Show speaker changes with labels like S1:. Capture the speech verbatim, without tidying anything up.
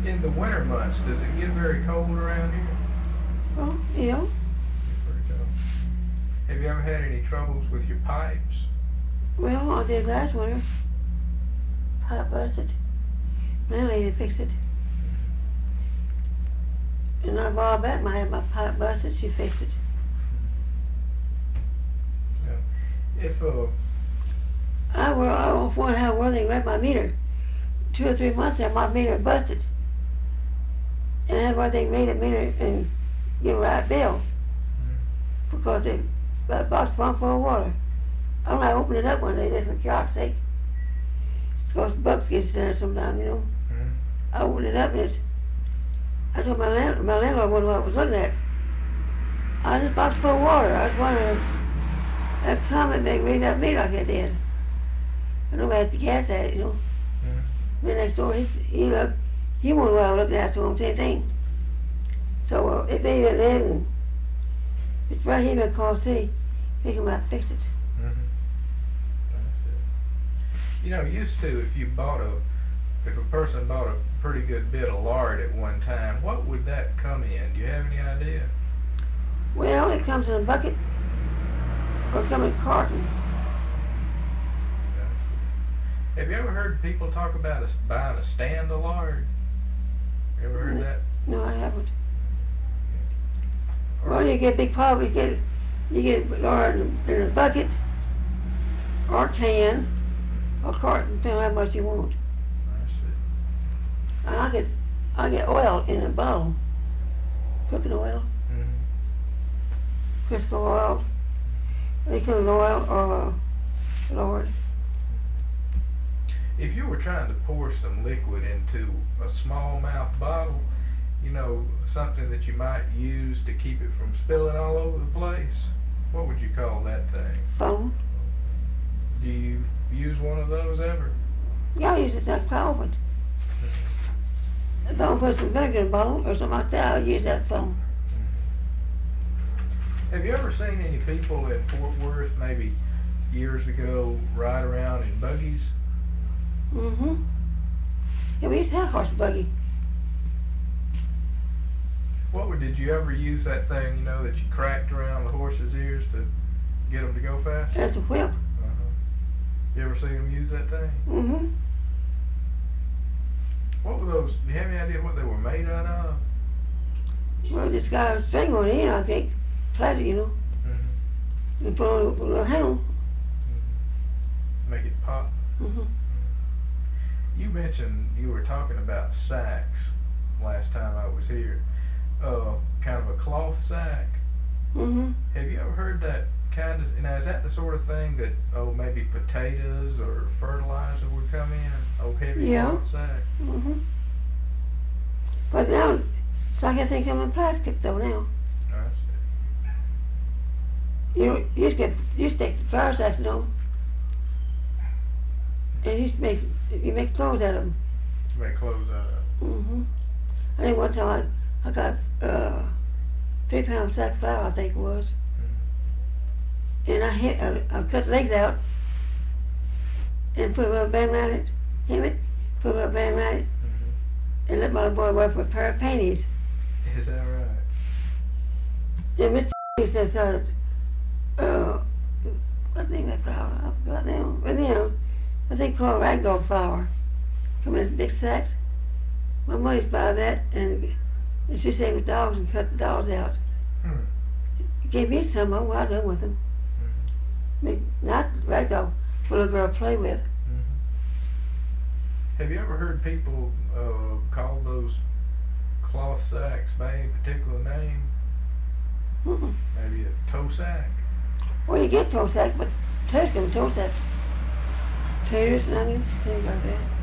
S1: In the winter months, does it get very cold around here?
S2: Well, yeah.
S1: It's pretty cold. Have you ever had any troubles with your pipes?
S2: Well, I did last winter. Pipe busted. My lady fixed it. And I borrowed back my, my pipe busted, she fixed it.
S1: Yeah. If, uh,
S2: I, were, I don't wonder how well they read my meter. Two or three months there, my meter busted. And that's why they read the meter and give a right bill.
S1: mm,
S2: Because they, that box pump full of water. I'm not opening it up one day just for God's sake. Because bugs gets there sometimes, you know.
S1: mm,
S2: I opened it up and it's, I told my, land, my landlord what I was looking at. I just box full of water. I was wondering if that comment they read that meter like it did. I know I had the gas at it, you know.
S1: mm.
S2: The next door, he, he looked, he wondered what I was looking at to him, same thing. So uh, if they went in and it's right here in Call City, they come out and fix it.
S1: Mm-hmm. That's it. You know, used to, if you bought a, if a person bought a pretty good bit of lard at one time, what would that come in? Do you have any idea?
S2: Well, it comes in a bucket or it comes in a carton.
S1: Have you ever heard people talk about us buying a stand of lard? You ever heard
S2: No.
S1: that?
S2: No, I haven't.
S1: Or-
S2: Well, you get a big pile, you get, you get lard in a- in a bucket or a can or carton, depending on how much you want.
S1: I see.
S2: And I get, I get oil in a bottle, cooking oil,
S1: Mm-hmm.
S2: Crisco oil, liquid oil or uh, lard.
S1: If you were trying to pour some liquid into a small mouth bottle, you know, something that you might use to keep it from spilling all over the place, what would you call that thing?
S2: Foam.
S1: Do you use one of those ever?
S2: Yeah, I use it like foam. If I put some vinegar in a bottle or something like that, I'll use that foam.
S1: Have you ever seen any people in Fort Worth, maybe years ago, ride around in buggies?
S2: Mm-hmm. Yeah, we used to have horse buggy.
S1: What would, did you ever use that thing, you know, that you cracked around the horse's ears to get them to go faster?
S2: That's a whip.
S1: Uh-huh. You ever seen them use that thing?
S2: Mm-hmm.
S1: What were those, do you have any idea what they were made out of?
S2: Well, just got a string on the end, I think. Plaited, you know.
S1: Mm-hmm.
S2: And put on a little handle.
S1: Mm-hmm. Make it pop.
S2: Mm-hmm.
S1: You mentioned you were talking about sacks last time I was here. Uh, kind of a cloth sack.
S2: Mm-hmm.
S1: Have you ever heard that kind of, now is that the sort of thing that, oh, maybe potatoes or fertilizer would come in? Oh, heavy
S2: Yeah.
S1: cloth sack?
S2: Mm-hmm. But now, it's like I think I'm in plastic though now.
S1: I see.
S2: You know, you used to get, you used to take the flour sacks, you know, and you used to make, you make clothes out of them.
S1: Make clothes out of.
S2: Mm-hmm. I think one time I, I got uh, three pound sack of flour, I think it was.
S1: Mm-hmm.
S2: And I hit, uh, I cut the legs out and put a rubber band around it, hem it, put a rubber band around it,
S1: Mm-hmm.
S2: and let my boy work for a pair of panties.
S1: Is that right?
S2: And Mister used to sell it, uh, what name that flour? I forgot now. But you know, I think called ragdoll flour. Come in big sacks. My mother used to buy that, and, and she saved the dogs and cut the dogs out.
S1: Hmm.
S2: She gave me some of them, I done with them.
S1: Mm-hmm.
S2: Make, not ragdoll for a little girl to play with.
S1: Mm-hmm. Have you ever heard people uh, call those cloth sacks by any particular name?
S2: Mm-mm.
S1: Maybe a toe sack?
S2: Well, you get toe sacks, but potatoes come in toe sacks. Potatoes and onions, things like that.